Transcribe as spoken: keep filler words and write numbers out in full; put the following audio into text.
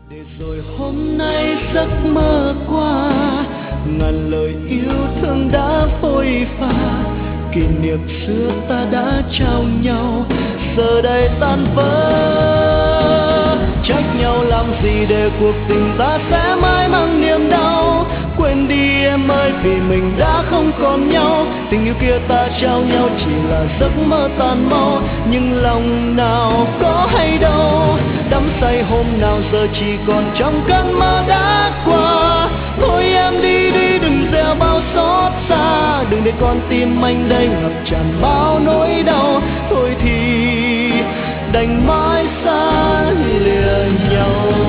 để rồi hôm nay giấc mơ qua, ngàn lời yêu thương đã phôi pha, kỷ niệm xưa ta đã trao nhau giờ đây tan vỡ. Trách nhau làm gì để cuộc tình ta sẽ mãi mang niềm đau, quên đi em ơi vì mình đã không còn nhau. Tình yêu kia ta trao nhau chỉ là giấc mơ tàn mau, nhưng lòng nào có hay đâu. Đắm say hôm nào giờ chỉ còn trong cơn mơ đã qua. Thôi em đi đi đừng gieo bao xót xa, đừng để con tim anh đây ngập tràn bao nỗi đau. Thôi thì đành mãi xa lìa nhau.